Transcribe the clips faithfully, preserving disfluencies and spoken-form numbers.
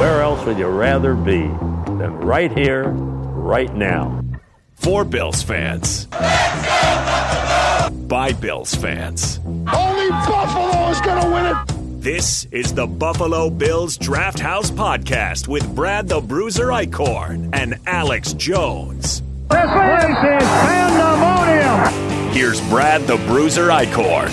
where else would you rather be than right here, right now? For Bills fans. Let's go, Buffalo! By Bills fans. Only Buffalo is going to win it! This is the Buffalo Bills Draft House Podcast with Brad the Bruiser Eichhorn and Alex Jones. This place is pandemonium! Here's Brad the Bruiser Eichhorn.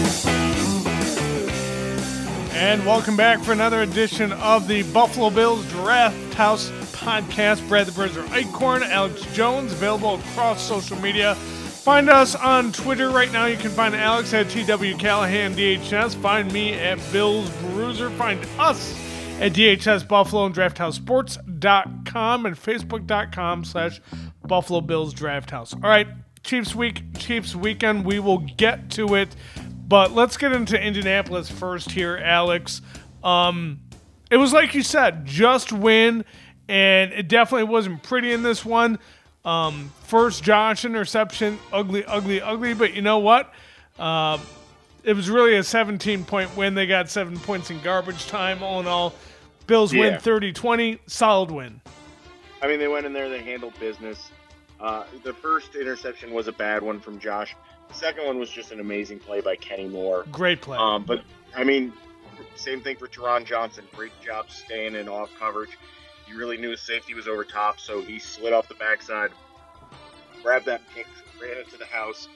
And welcome back for another edition of the Buffalo Bills Draft House Podcast. Brad the Bruiser Eichhorn, Alex Jones, available across social media. Find us on Twitter right now. You can find Alex at T W Callahan D H S. Find me at Bills Bruiser. Find us at D H S Buffalo and draft house sports dot com and facebook.com slash Buffalo Bills Draft House. All right, Chiefs week, Chiefs weekend. We will get to it, but let's get into Indianapolis first here, Alex. Um, it was like you said, just win, and it definitely wasn't pretty in this one. Um, first Josh interception, ugly, ugly, ugly. But you know what? Uh, it was really a seventeen-point win. They got seven points in garbage time. All in all, Bills yeah. win thirty twenty. Solid win. I mean, they went in there. They handled business. Uh, the first interception was a bad one from Josh. The second one was just an amazing play by Kenny Moore. Great play. Um, but, I mean, same thing for Teron Johnson. Great job staying in off coverage. He really knew his safety was over top, so he slid off the backside, grabbed that pick, ran into the house.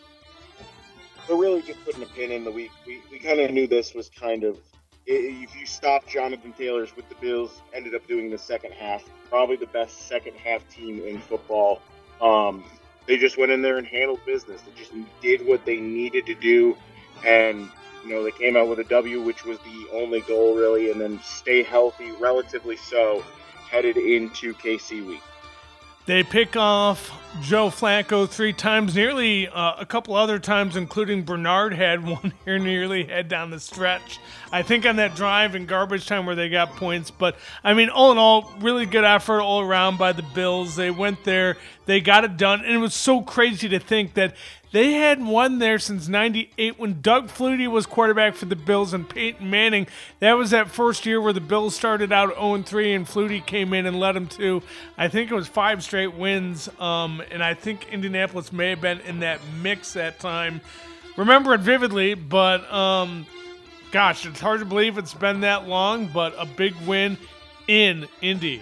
But really just putting a pin in the week. We, we kind of knew this was kind of, if you stop Jonathan Taylor's with the Bills, ended up doing the second half. Probably the best second half team in football. Um, they just went in there and handled business. They just did what they needed to do. And, you know, they came out with a W, which was the only goal really, and then stay healthy, relatively so, headed into K C week. They pick off Joe Flacco three times, nearly uh, a couple other times, including Bernard had one here nearly head down the stretch. I think on that drive in garbage time where they got points. But, I mean, all in all, really good effort all around by the Bills. They went there. They got it done. And it was so crazy to think that they hadn't won there since ninety-eight when Doug Flutie was quarterback for the Bills and Peyton Manning. That was that first year where the Bills started out oh and three and Flutie came in and led them to, I think it was five straight wins. Um, and I think Indianapolis may have been in that mix that time. Remember it vividly, but um, gosh, it's hard to believe it's been that long, but a big win in Indy.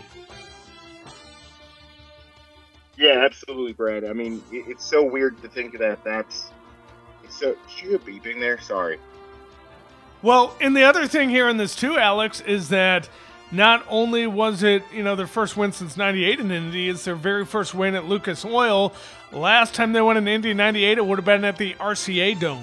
Yeah, absolutely, Brad. I mean, it's so weird to think that that's... It's so... Did you have beeping there? Sorry. Well, and the other thing here in this too, Alex, is that not only was it, you know, their first win since ninety-eight in Indy, it's their very first win at Lucas Oil. Last time they won in Indy in ninety-eight, it would have been at the R C A Dome.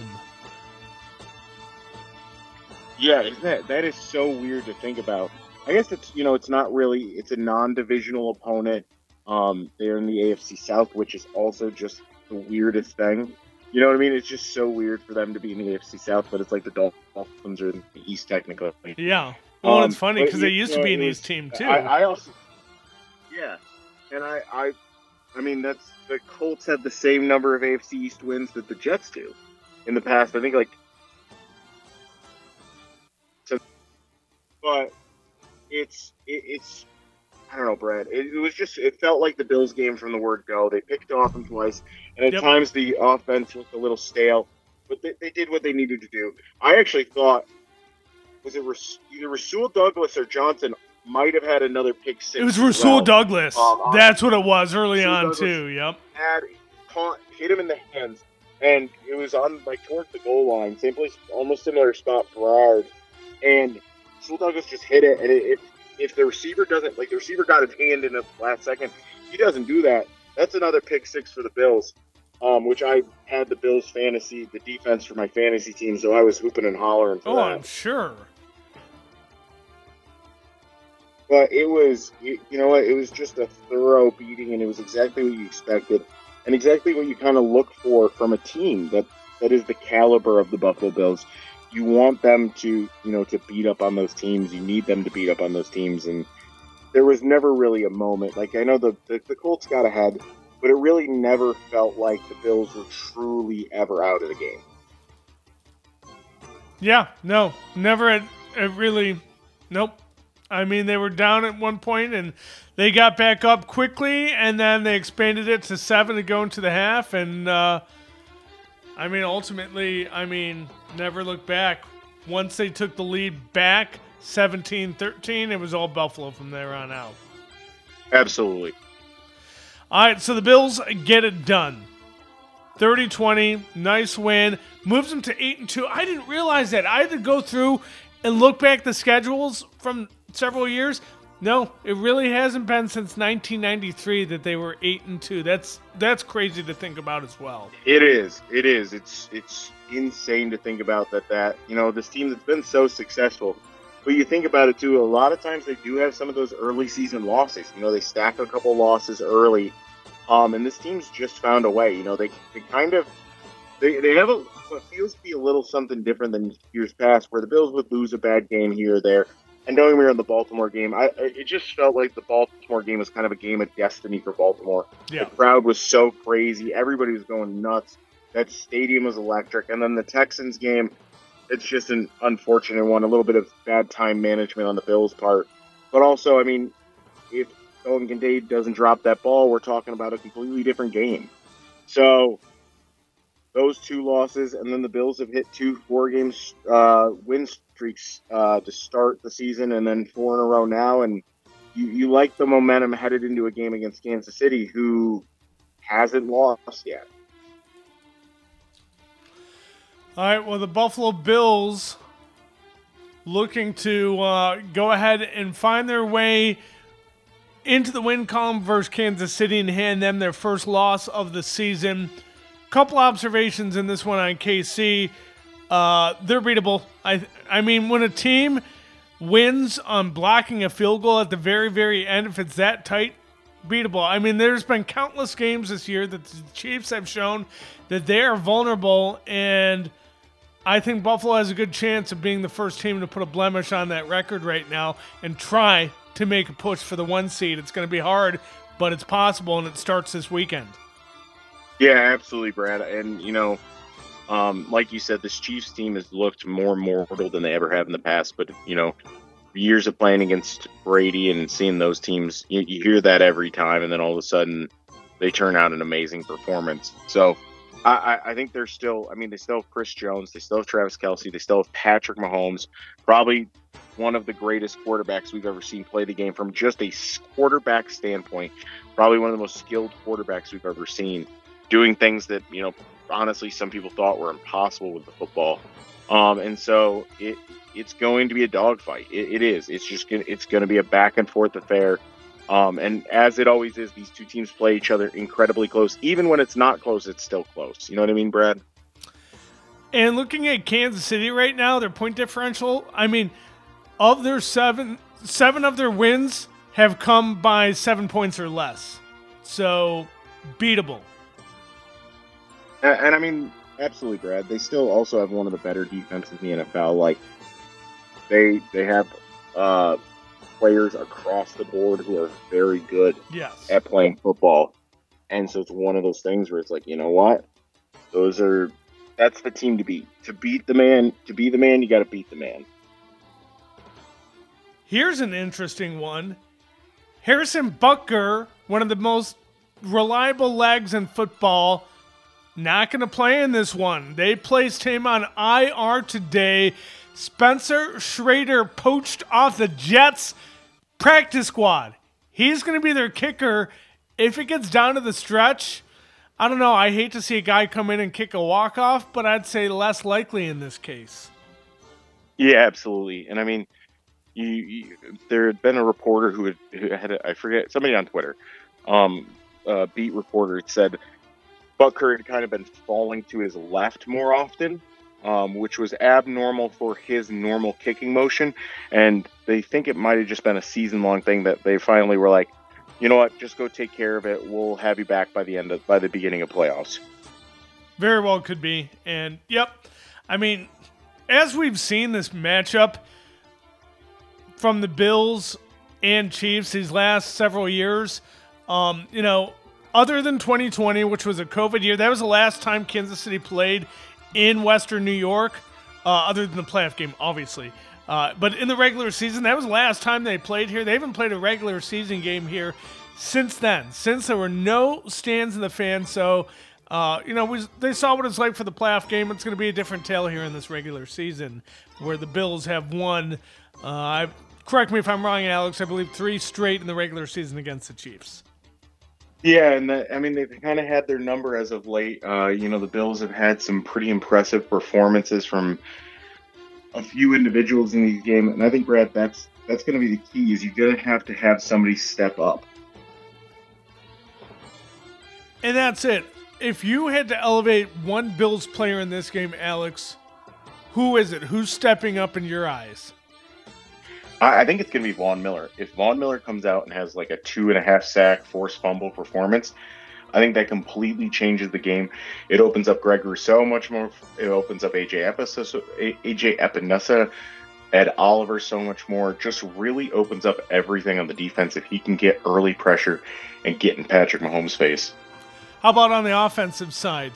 Yeah, isn't that, that is so weird to think about. I guess it's, you know, it's not really... It's a non-divisional opponent. Um, they're in the A F C South, which is also just the weirdest thing. You know what I mean? It's just so weird for them to be in the A F C South, but it's like the Dolphins are in the East technically. Yeah. Well, um, it's funny because they you used know, to be an was, East team too. I, I also, yeah, and I, I, I mean that's the Colts had the same number of A F C East wins that the Jets do in the past. I think like, so, but it's it, it's. I don't know, Brad. It, it was just, it felt like the Bills game from the word go. They picked off them twice, and at yep. times the offense looked a little stale, but they, they did what they needed to do. I actually thought, was it Ras- either Rasul Douglas or Johnson might have had another pick six. It was Rasul well. Douglas. Um, That's what it was early Rasul on, Douglas too. Yep. Had caught, hit him in the hands, and it was on, like, towards the goal line. Same place, almost similar spot, Gerard. And Rasul Douglas just hit it, and it, it if the receiver doesn't, like the receiver got his hand in the last second, he doesn't do that. That's another pick six for the Bills, um, which I had the Bills fantasy, the defense for my fantasy team, so I was hooping and hollering for oh, that. I'm sure. But it was, you know what, it was just a thorough beating, and it was exactly what you expected, and exactly what you kind of look for from a team that, that is the caliber of the Buffalo Bills. You want them to, you know, to beat up on those teams. You need them to beat up on those teams. And there was never really a moment. Like, I know the, the, the Colts got ahead, but it really never felt like the Bills were truly ever out of the game. Yeah, no, never. It, it really, nope. I mean, they were down at one point, and they got back up quickly, and then they expanded it to seven to go into the half. And, uh, I mean, ultimately, I mean, never look back. Once they took the lead back, seventeen thirteen, it was all Buffalo from there on out. Absolutely. All right, so the Bills get it done. thirty twenty, nice win. Moves them to eight and two. I didn't realize that. I had to go through and look back the schedules from several years. No, it really hasn't been since nineteen ninety-three that they were eight and two. That's that's crazy to think about as well. It is. It is. It's it's insane to think about that. That you know, this team that's been so successful. But you think about it too. A lot of times they do have some of those early season losses. You know, they stack a couple losses early, um, and this team's just found a way. You know, they they kind of they they have a what feels to be a little something different than years past, where the Bills would lose a bad game here or there. And knowing we were in the Baltimore game, I it just felt like the Baltimore game was kind of a game of destiny for Baltimore. Yeah. The crowd was so crazy. Everybody was going nuts. That stadium was electric. And then the Texans game, it's just an unfortunate one. A little bit of bad time management on the Bills' part. But also, I mean, if Owen Kincaid doesn't drop that ball, we're talking about a completely different game. So those two losses, and then the Bills have hit two four-game uh, win streaks uh, to start the season, and then four in a row now. And you, you like the momentum headed into a game against Kansas City, who hasn't lost yet. All right, well, the Buffalo Bills looking to uh, go ahead and find their way into the win column versus Kansas City and hand them their first loss of the season. Couple observations in this one on K C. Uh, they're beatable. I I mean, when a team wins on blocking a field goal at the very, very end, if it's that tight, beatable. I mean, there's been countless games this year that the Chiefs have shown that they are vulnerable, and I think Buffalo has a good chance of being the first team to put a blemish on that record right now and try to make a push for the one seed. It's going to be hard, but it's possible, and it starts this weekend. Yeah, absolutely, Brad. And, you know, um, like you said, this Chiefs team has looked more mortal than they ever have in the past. But, you know, years of playing against Brady and seeing those teams, you, you hear that every time, and then all of a sudden they turn out an amazing performance. So I, I think they're still, I mean, they still have Chris Jones, they still have Travis Kelce, they still have Patrick Mahomes, probably one of the greatest quarterbacks we've ever seen play the game from just a quarterback standpoint, probably one of the most skilled quarterbacks we've ever seen, doing things that, you know, honestly, some people thought were impossible with the football. Um, and so it it's going to be a dogfight. It, it is. It's just gonna, it's going to be a back and forth affair. Um, and as it always is, these two teams play each other incredibly close. Even when it's not close, it's still close. You know what I mean, Brad? And looking at Kansas City right now, their point differential, I mean, of their seven, seven of their wins have come by seven points or less. So, beatable. And, and I mean, absolutely, Brad. They still also have one of the better defenses in the N F L. Like, they they have uh, players across the board who are very good yes. at playing football. And so it's one of those things where it's like, you know what? Those are that's the team to beat. To beat the man, to be the man, you got to beat the man. Here's an interesting one. Harrison Butker, one of the most reliable legs in football, not going to play in this one. They placed him on I R today. Spencer Schrader poached off the Jets practice squad. He's going to be their kicker. If it gets down to the stretch, I don't know. I hate to see a guy come in and kick a walk-off, but I'd say less likely in this case. Yeah, absolutely. And I mean, you, you there had been a reporter who had, who had a, I forget, somebody on Twitter, um, a beat reporter had said Butker had kind of been falling to his left more often, um, which was abnormal for his normal kicking motion. And they think it might have just been a season-long thing that they finally were like, you know what, just go take care of it. We'll have you back by the end of, by the beginning of playoffs. Very well could be. And, yep, I mean, as we've seen this matchup from the Bills and Chiefs these last several years, um, you know, other than twenty twenty, which was a COVID year, that was the last time Kansas City played in Western New York, uh, other than the playoff game, obviously. Uh, but in the regular season, that was the last time they played here. They haven't played a regular season game here since then, since there were no stands in the fan. So, uh, you know, we, they saw what it's like for the playoff game. It's going to be a different tale here in this regular season where the Bills have won, uh, I, correct me if I'm wrong, Alex, I believe three straight in the regular season against the Chiefs. Yeah, and the, I mean, they've kind of had their number as of late. Uh, you know, the Bills have had some pretty impressive performances from a few individuals in these games, and I think, Brad, that's that's going to be the key. Is you're going to have to have somebody step up. And that's it. If you had to elevate one Bills player in this game, Alex, who is it? Who's stepping up in your eyes? I, I think it's going to be Von Miller. If Von Miller comes out and has like a two and a half sack, forced fumble performance, I think that completely changes the game. It opens up Greg Rousseau much more. It opens up A J Epinesa, Ed Oliver so much more. Just really opens up everything on the defense if he can get early pressure and get in Patrick Mahomes' face. How about on the offensive side?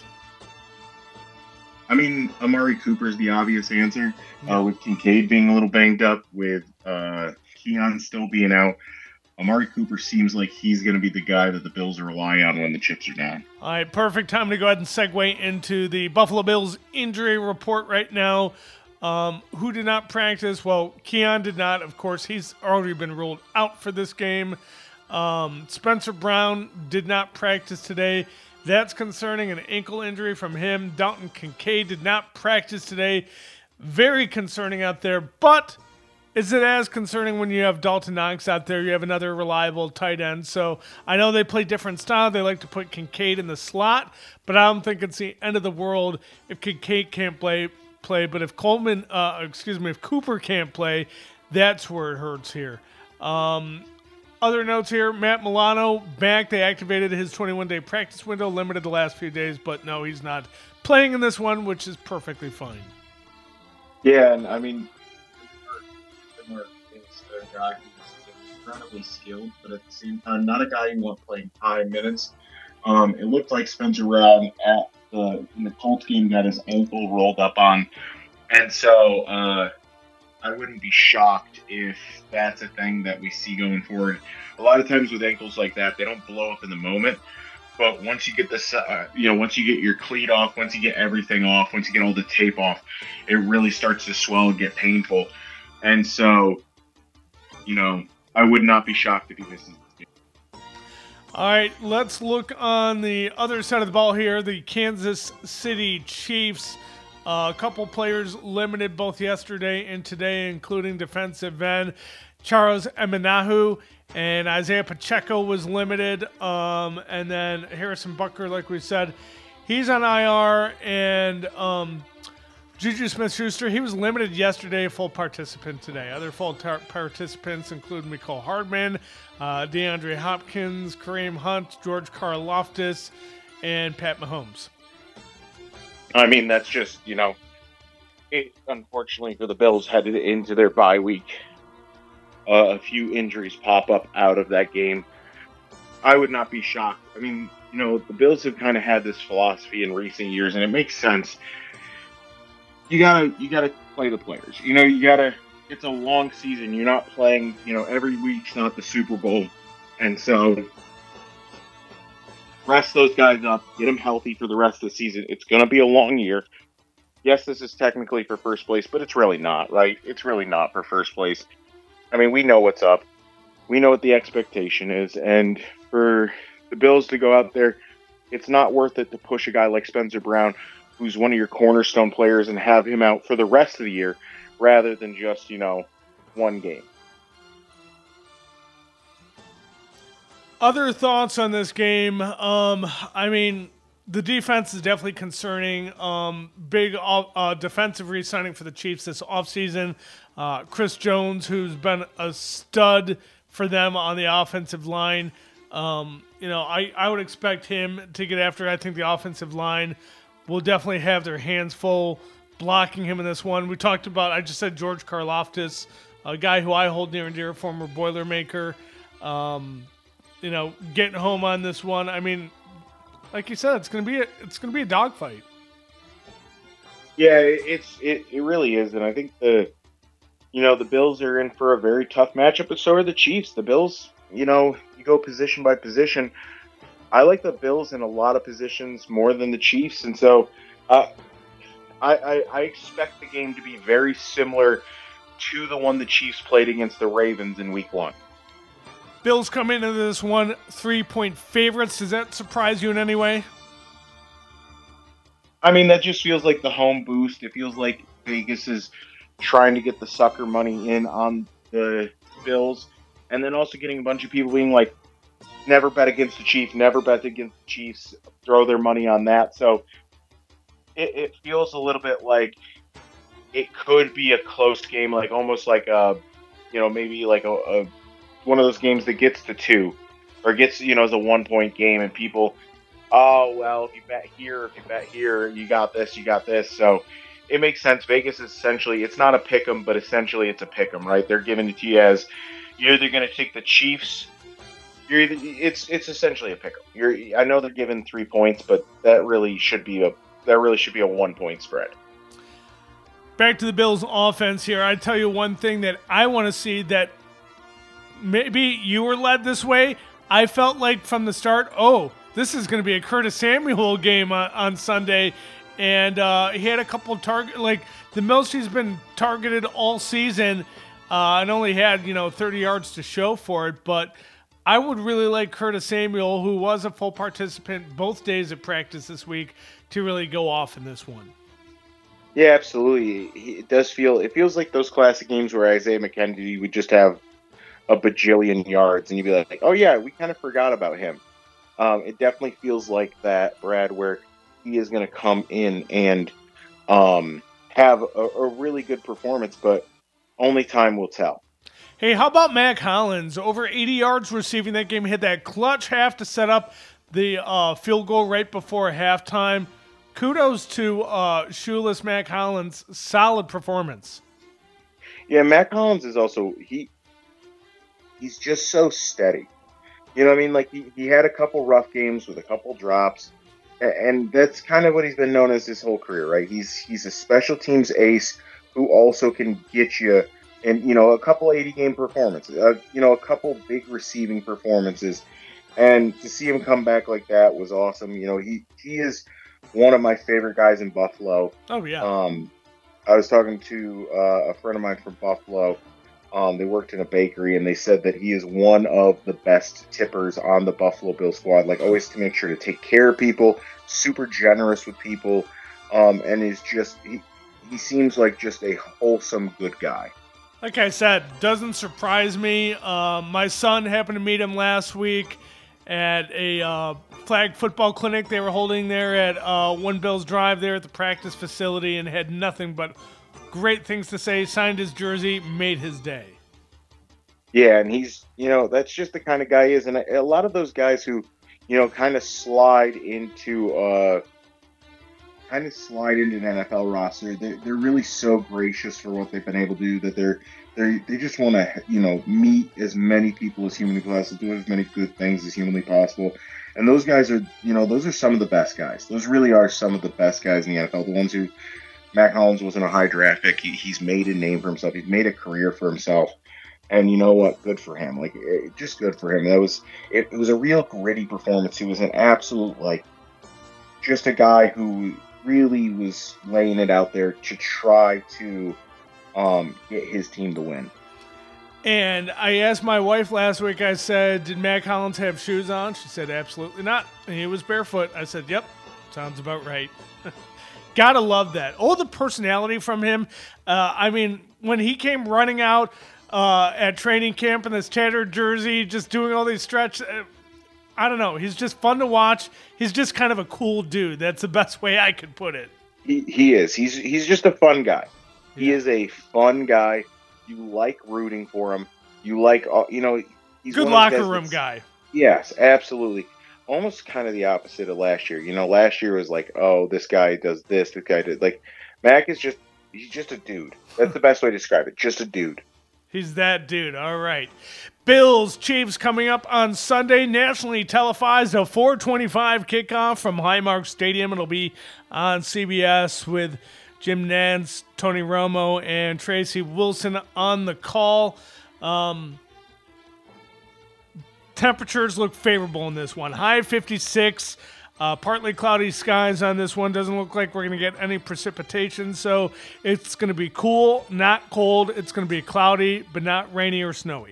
I mean, Amari Cooper's the obvious answer. Uh, with Kincaid being a little banged up, with uh, Keon still being out, Amari Cooper seems like he's going to be the guy that the Bills rely on when the chips are down. All right, perfect time to go ahead and segue into the Buffalo Bills injury report right now. Um, who did not practice? Well, Keon did not. Of course, he's already been ruled out for this game. Um, Spencer Brown did not practice today. That's concerning, an ankle injury from him. Dalton Kincaid did not practice today. Very concerning out there, but is it as concerning when you have Dalton Knox out there? You have another reliable tight end. So I know they play different style. They like to put Kincaid in the slot, but I don't think it's the end of the world if Kincaid can't play. play. But if Coleman, uh, excuse me, if Cooper can't play, that's where it hurts here. Um, other notes here, Matt Milano back. They activated his twenty-one day practice window, limited the last few days, but no, he's not playing in this one, which is perfectly fine. Yeah, and I mean, Similar is a guy who's incredibly skilled, but at the same time, not a guy you want playing high minutes. Um, it looked like Spencer Brown at the in the Colts game got his ankle rolled up on, and so uh, I wouldn't be shocked if that's a thing that we see going forward. A lot of times with ankles like that, they don't blow up in the moment, but once you get this, uh, you know, once you get your cleat off, once you get everything off, once you get all the tape off, it really starts to swell and get painful. And so, you know, I would not be shocked if he misses this game. All right, let's look on the other side of the ball here. The Kansas City Chiefs. Uh, a couple players limited both yesterday and today, including defensive end Charles Emenahu, and Isaiah Pacheco was limited. Um, and then Harrison Butker, like we said, he's on I R. And um, Juju Smith-Schuster, he was limited yesterday, full participant today. Other full tar- participants include Mecole Hardman, uh, DeAndre Hopkins, Kareem Hunt, George Karlaftis, and Pat Mahomes. I mean, that's just, you know, it, unfortunately for the Bills headed into their bye week. Uh, a few injuries pop up out of that game. I would not be shocked. I mean, you know, the Bills have kind of had this philosophy in recent years, and it makes sense. You gotta, you gotta play the players. You know, you gotta. It's a long season. You're not playing. You know, every week's not the Super Bowl, and so rest those guys up. Get them healthy for the rest of the season. It's gonna be a long year. Yes, this is technically for first place, but it's really not, right? It's really not for first place. I mean, we know what's up. We know what the expectation is. And for the Bills to go out there, it's not worth it to push a guy like Spencer Brown, who's one of your cornerstone players, and have him out for the rest of the year rather than just, you know, one game. Other thoughts on this game? Um, I mean, the defense is definitely concerning. Um, big uh, defensive re-signing for the Chiefs this offseason. Uh, Chris Jones, who's been a stud for them on the offensive line. Um, you know, I, I would expect him to get after. I think the offensive line will definitely have their hands full blocking him in this one. We talked about, I just said George Karlaftis, a guy who I hold near and dear, former Boilermaker. Um, you know, getting home on this one. I mean, like you said, it's gonna be a, it's gonna be a dogfight. Yeah, it's it, it really is, and I think the you know, the Bills are in for a very tough matchup, but so are the Chiefs. The Bills, you know, you go position by position. I like the Bills in a lot of positions more than the Chiefs, and so uh, I, I, I expect the game to be very similar to the one the Chiefs played against the Ravens in Week One. Bills come into this one three-point favorites. Does that surprise you in any way? I mean, that just feels like the home boost. It feels like Vegas is trying to get the sucker money in on the Bills, and then also getting a bunch of people being like, never bet against the Chiefs, never bet against the Chiefs, throw their money on that. So it, it feels a little bit like it could be a close game, like almost like a, you know, maybe like a, a one of those games that gets to two, or gets, you know, as a one-point game, and people, oh, well, if you bet here, if you bet here, you got this, you got this. So it makes sense. Vegas is essentially, it's not a pick 'em, but essentially it's a pick 'em, right? They're giving it to you as you're either going to take the Chiefs. You're either, it's it's essentially a pick 'em. You're, I know they're giving three points, but that really should be a that really should be a one-point spread. Back to the Bills' offense here. I tell you one thing that I want to see, that maybe you were led this way. I felt like from the start, oh, this is going to be a Curtis Samuel game on, on Sunday. And uh, he had a couple of target, like the most he's been targeted all season, uh, and only had, you know, thirty yards to show for it. But I would really like Curtis Samuel, who was a full participant both days of practice this week, to really go off in this one. Yeah, absolutely. It does feel, it feels like those classic games where Isaiah McKenzie would just have a bajillion yards, and you'd be like, oh yeah, we kind of forgot about him. Um, it definitely feels like that, Brad, where he is going to come in and um, have a, a really good performance, but only time will tell. Hey, how about Mac Hollins? Over eighty yards receiving that game. Hit that clutch half to set up the uh, field goal right before halftime. Kudos to uh, shoeless Mac Hollins. Solid performance. Yeah, Mac Hollins is also, he he's just so steady. You know what I mean? Like, he, he had a couple rough games with a couple drops, and that's kind of what he's been known as his whole career, right? He's he's a special teams ace who also can get you, and you know, a couple eighty-game performances, uh, you know, a couple big receiving performances, and to see him come back like that was awesome. You know, he he is one of my favorite guys in Buffalo. Oh yeah. Um, I was talking to uh, a friend of mine from Buffalo. Um, they worked in a bakery, and they said that he is one of the best tippers on the Buffalo Bills squad. Like, always to make sure to take care of people, super generous with people, um, and is just he, he seems like just a wholesome, good guy. Like I said, doesn't surprise me. Uh, my son happened to meet him last week at a uh, flag football clinic they were holding there at uh, One Bills Drive there at the practice facility, and had nothing but great things to say. Signed his jersey, made his day. Yeah, and he's, you know, that's just the kind of guy he is. And a, a lot of those guys who, you know, kind of slide into, uh, kind of slide into an N F L roster, they're, they're really so gracious for what they've been able to do that they're, they they just want to, you know, meet as many people as humanly possible, do as many good things as humanly possible. And those guys are, you know, those are some of the best guys. Those really are some of the best guys in the N F L. The ones who, Mac Hollins wasn't a high draft pick. He, he's made a name for himself. He's made a career for himself. And you know what? Good for him. Like, it, just good for him. That was it, it was a real gritty performance. He was an absolute, like, just a guy who really was laying it out there to try to um, get his team to win. And I asked my wife last week, I said, did Mac Hollins have shoes on? She said, absolutely not. And he was barefoot. I said, yep, sounds about right. Gotta love that. Oh, the personality from him. Uh, I mean, when he came running out uh, at training camp in this tattered jersey, just doing all these stretch, uh, I don't know. He's just fun to watch. He's just kind of a cool dude. That's the best way I could put it. He he is. He's he's just a fun guy. Yeah. He is a fun guy. You like rooting for him. You like, you know, he's good one locker of those room guy. Yes, absolutely. Almost kind of the opposite of last year. You know, last year was like, oh, this guy does this, this guy did. Like, Mac is just, he's just a dude. That's the best way to describe it. Just a dude. He's that dude. All right. Bills, Chiefs coming up on Sunday. Nationally televised, a four twenty-five kickoff from Highmark Stadium. It'll be on C B S with Jim Nantz, Tony Romo, and Tracy Wilson on the call. Um, temperatures look favorable in this one. High fifty-six. Uh, partly cloudy skies on this one. Doesn't look like we're going to get any precipitation, so it's going to be cool, not cold. It's going to be cloudy, but not rainy or snowy.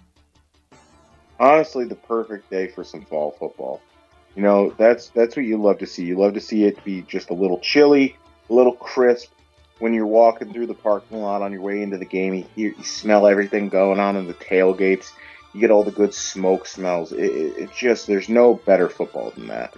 Honestly, the perfect day for some fall football. You know, that's that's what you love to see. You love to see it be just a little chilly, a little crisp. When you're walking through the parking lot on your way into the game, you, hear, you smell everything going on in the tailgates. You get all the good smoke smells. It, it, it just, there's no better football than that.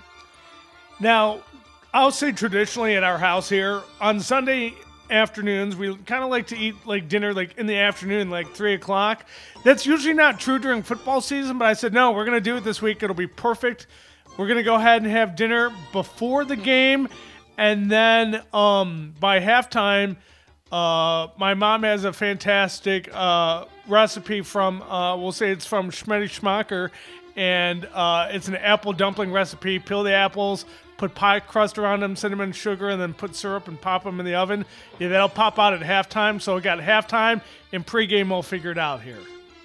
Now, I'll say traditionally at our house here, on Sunday afternoons, we kind of like to eat like dinner like in the afternoon, like three o'clock. That's usually not true during football season, but I said, no, we're going to do it this week. It'll be perfect. We're going to go ahead and have dinner before the game, and then um, by halftime, uh, my mom has a fantastic uh, recipe from, uh, we'll say it's from Schmetty Schmacher, and uh, it's an apple dumpling recipe. Peel the apples, put pie crust around them, cinnamon, sugar, and then put syrup and pop them in the oven. Yeah, that'll pop out at halftime. So we got halftime and pregame all figured out here.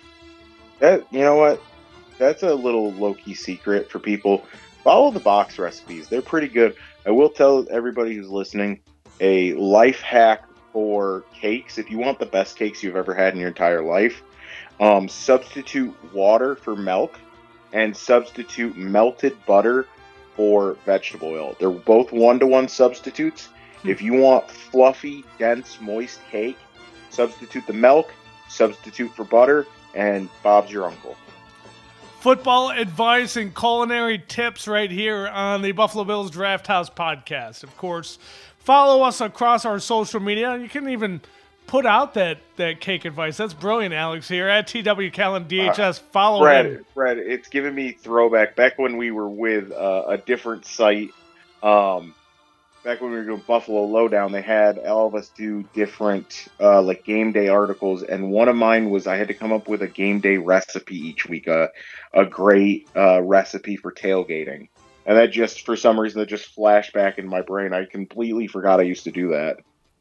That, you know what? That's a little low-key secret for people. Follow the box recipes. They're pretty good. I will tell everybody who's listening a life hack for cakes. If you want the best cakes you've ever had in your entire life, um, substitute water for milk and substitute melted butter for vegetable oil. They're both one-to-one substitutes. Hmm. If you want fluffy, dense, moist cake, substitute the milk, substitute for butter, and Bob's your uncle. Football advice and culinary tips right here on the Buffalo Bills Draft House podcast. Of course, follow us across our social media. You can even put out that, that cake advice. That's brilliant, Alex, here at T W Callan D H S. Follow Fred, him. Fred, it's giving me throwback. Back when we were with uh, a different site, um, back when we were doing Buffalo Lowdown, they had all of us do different uh, like game day articles, and one of mine was I had to come up with a game day recipe each week, uh, a great uh, recipe for tailgating. And that just, for some reason, that just flashed back in my brain. I completely forgot I used to do that.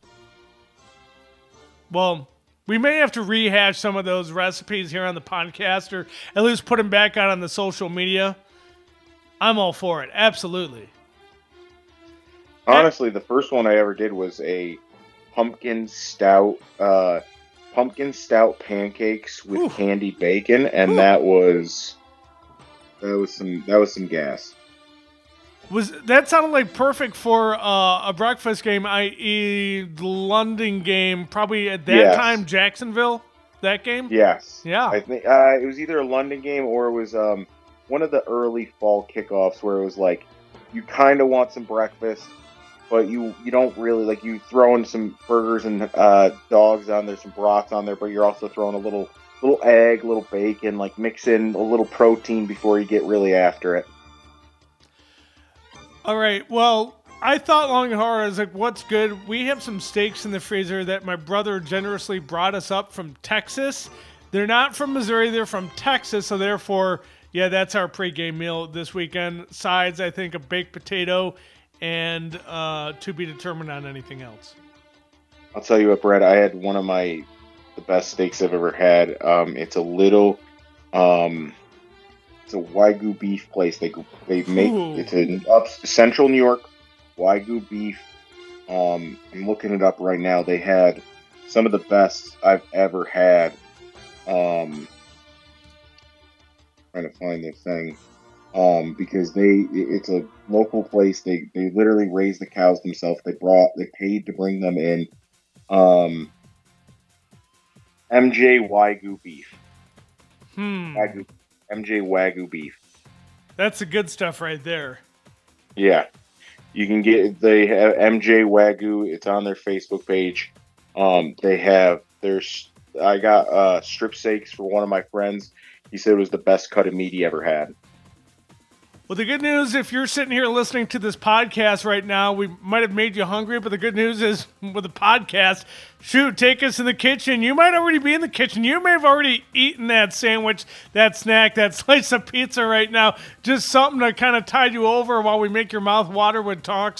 Well, we may have to rehash some of those recipes here on the podcast, or at least put them back out on the social media. I'm all for it. Absolutely. Honestly, the first one I ever did was a pumpkin stout, uh, pumpkin stout pancakes with Ooh. candied bacon, and Ooh. that was that was some that was some gas. Was that sounded like perfect for uh, a breakfast game, that is, the London game? Probably at that yes. time, Jacksonville. That game. Yes. Yeah. I think uh, it was either a London game or it was um, one of the early fall kickoffs where it was like you kind of want some breakfast, but you, you don't really like you throw in some burgers and uh, dogs on there, some brats on there, but you're also throwing a little little egg, little bacon, like mix in a little protein before you get really after it. All right. Well, I thought long and hard. I was like, what's good? We have some steaks in the freezer that my brother generously brought us up from Texas. They're not from Missouri. They're from Texas. So therefore, yeah, that's our pregame meal this weekend. Sides, I think, a baked potato and uh, to be determined on anything else. I'll tell you what, Brett, I had one of my the best steaks I've ever had. Um, it's a little... Um, It's a Wagyu beef place. They they make Ooh. It's in up central New York. Wagyu beef. Um, I'm looking it up right now. They had some of the best I've ever had. Um, trying to find this thing. Um, because they it's a local place. They they literally raise the cows themselves. They brought they paid to bring them in. Um, M J Wagyu beef. Hmm. Wagyu. M J Wagyu beef. That's the good stuff right there. Yeah. You can get, they have M J Wagyu. It's on their Facebook page. Um, they have, there's, I got uh, strip steaks for one of my friends. He said it was the best cut of meat he ever had. Well, the good news, if you're sitting here listening to this podcast right now, we might have made you hungry, but the good news is with the podcast, shoot, take us in the kitchen. You might already be in the kitchen. You may have already eaten that sandwich, that snack, that slice of pizza right now. Just something to kind of tide you over while we make your mouth water with talks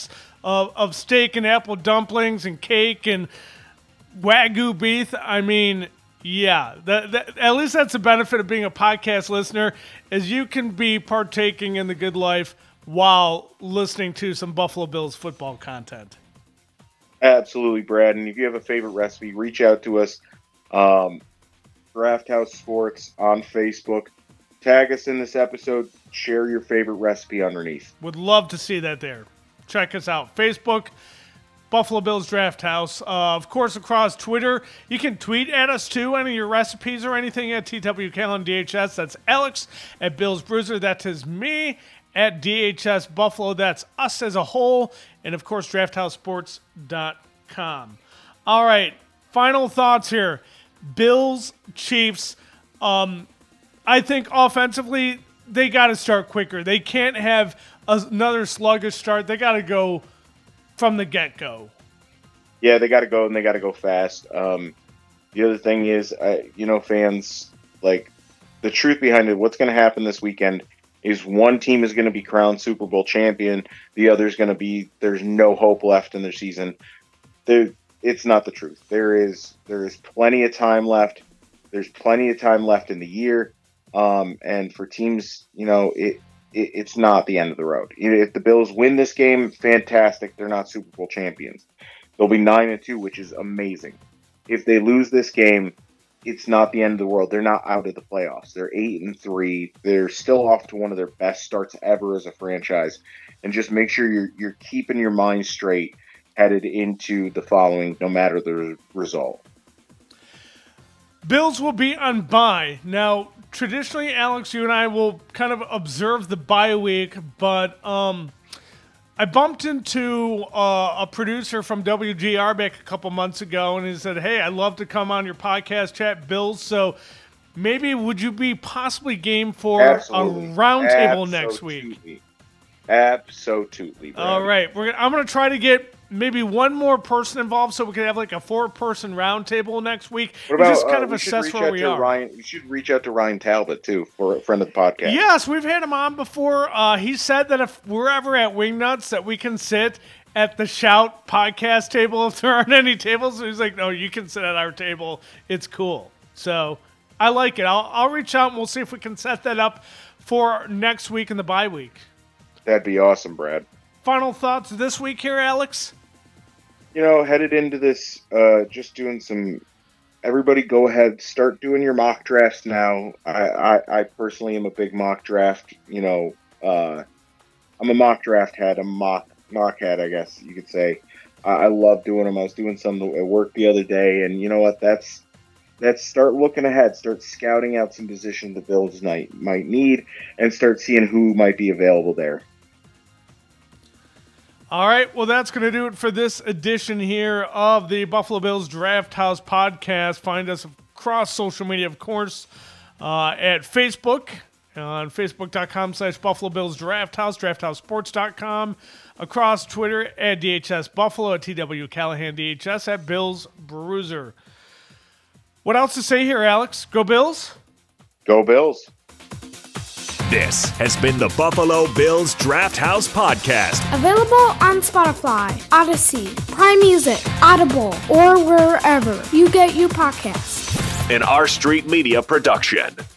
of, of steak and apple dumplings and cake and Wagyu beef. I mean, yeah, that, that, at least that's the benefit of being a podcast listener, is you can be partaking in the good life while listening to some Buffalo Bills football content. Absolutely, Brad. And if you have a favorite recipe, reach out to us. Um, Draft House Sports on Facebook. Tag us in this episode. Share your favorite recipe underneath. Would love to see that there. Check us out. Facebook, Buffalo Bills Draft House. Uh, of course, across Twitter, you can tweet at us too, any of your recipes or anything at T W Callan D H S. That's Alex at Bills Bruiser. That is me at D H S Buffalo. That's us as a whole. And of course, draft house sports dot com. All right, final thoughts here. Bills, Chiefs. Um, I think offensively, they got to start quicker. They can't have another sluggish start. They got to go from the get-go. Yeah, they got to go, and they got to go fast. Um, the other thing is, I, you know, fans, like, the truth behind it, what's going to happen this weekend is one team is going to be crowned Super Bowl champion. The other is going to be, there's no hope left in their season. There, it's not the truth. There is there is plenty of time left. There's plenty of time left in the year. Um, and for teams, you know, it, it it's not the end of the road. If the Bills win this game, fantastic. They're not Super Bowl champions. They'll be nine and two, which is amazing. If they lose this game, it's not the end of the world. They're not out of the playoffs. They're eight and three. They're still off to one of their best starts ever as a franchise. And just make sure you're you're keeping your mind straight headed into the following, no matter the result. Bills will be on bye. Now, traditionally, Alex, you and I will kind of observe the bye week, but um, I bumped into uh, a producer from W G R back a couple months ago, and he said, hey, I'd love to come on your podcast, chat Bills, so maybe would you be possibly game for Absolutely. a roundtable next week? Absolutely. Brad. All right. We're gonna, I'm going to try to get maybe one more person involved so we can have like a four-person roundtable next week. What about, and just kind uh, of we should assess reach where out we to are. Ryan, you should reach out to Ryan Talbot, too, for a friend of the podcast. Yes, we've had him on before. Uh, he said that if we're ever at Wingnuts, that we can sit at the Shout podcast table if there aren't any tables. So he's like, no, you can sit at our table. It's cool. So I like it. I'll, I'll reach out and we'll see if we can set that up for next week in the bye week. That'd be awesome, Brad. Final thoughts this week here, Alex? You know, headed into this, uh, just doing some, everybody go ahead, start doing your mock drafts now. I, I, I personally am a big mock draft, you know, uh, I'm a mock draft head, I'm a mock, mock head, I guess you could say. I, I love doing them. I was doing some at work the other day, and you know what, that's, that's start looking ahead, start scouting out some positions the Bills might, might need, and start seeing who might be available there. All right, well, that's going to do it for this edition here of the Buffalo Bills Draft House podcast. Find us across social media, of course, uh, at Facebook, on facebook.com slash Buffalo Bills Draft House, draft house sports dot com, across Twitter at D H S Buffalo, at T W Callahan D H S, at Bills Bruiser. What else to say here, Alex? Go Bills? Go Bills. This has been the Buffalo Bills Draft House Podcast. Available on Spotify, Odyssey, Prime Music, Audible, or wherever you get your podcasts. An R Street Media production.